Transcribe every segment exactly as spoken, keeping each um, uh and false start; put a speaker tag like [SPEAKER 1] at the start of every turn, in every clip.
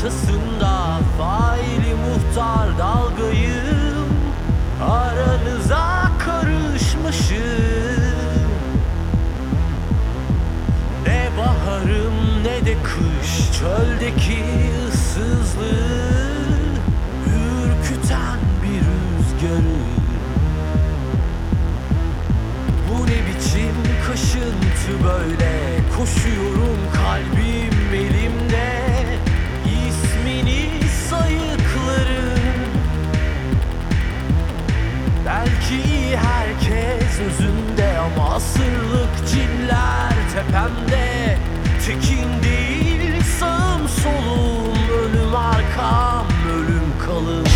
[SPEAKER 1] ortasında faili muhtar dalgayım. Aranıza karışmışım. Ne baharım ne de kış, çöldeki ıssızlığı ürküten bir rüzgarı. Bu ne biçim kaşıntı böyle? Koşuyorum, kalbim elimde, ismini sayıklarım. Belki iyi herkes özünde, ama asırlık cinler tepemde. Tekin değil sağım solum, önüm arkam, ölüm kalım.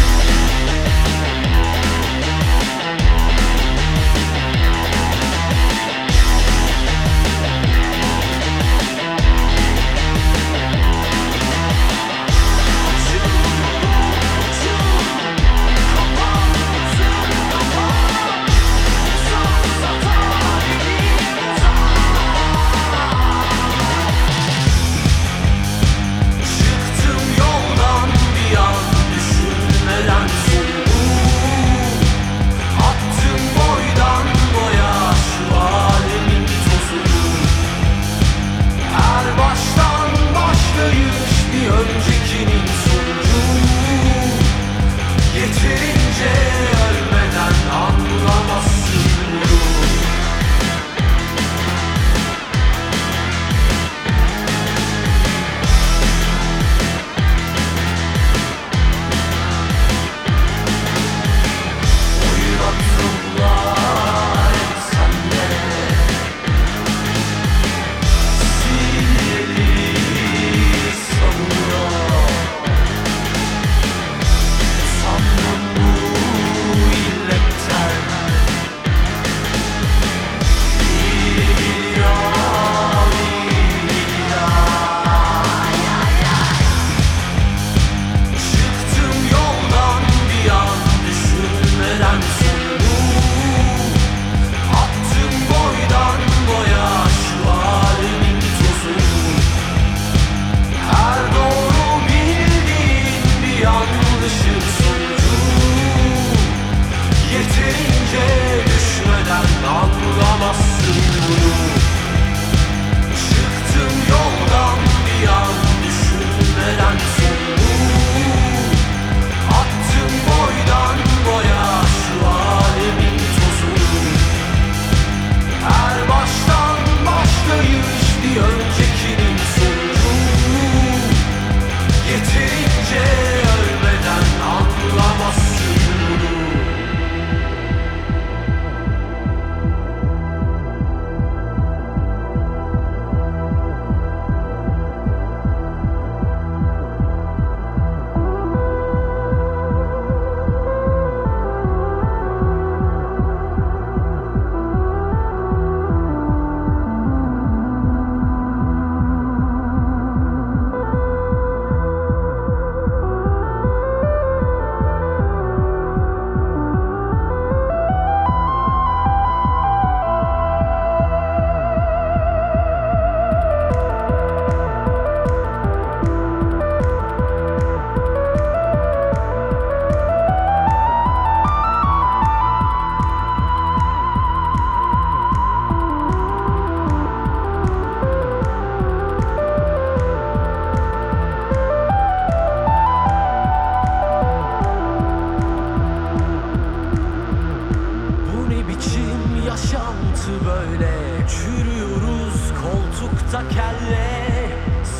[SPEAKER 1] Böyle çürüyoruz koltukta kelle,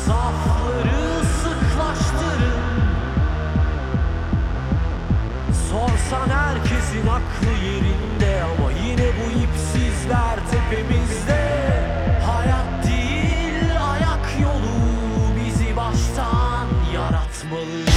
[SPEAKER 1] safları sıklaştırın. Sorsan herkesin aklı yerinde, ama yine bu ipsizler tepemizde. Hayat değil ayak yolu bizi baştan yaratmalı.